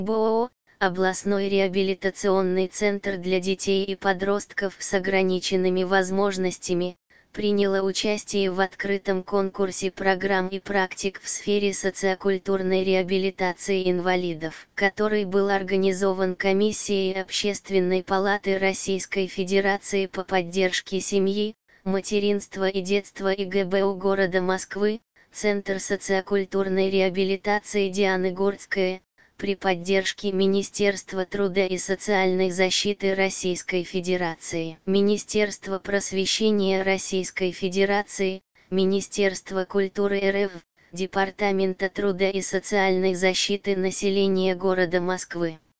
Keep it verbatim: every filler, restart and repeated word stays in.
БОО, областной реабилитационный центр для детей и подростков с ограниченными возможностями, приняла участие в открытом конкурсе программ и практик в сфере социокультурной реабилитации инвалидов, который был организован Комиссией Общественной палаты Российской Федерации по поддержке семьи, материнства и детства и ГБУ города Москвы, Центр социокультурной реабилитации Дианы Гурцкая, при поддержке Министерства труда и социальной защиты Российской Федерации, Министерства просвещения Российской Федерации, Министерства культуры РФ, Департамента труда и социальной защиты населения города Москвы.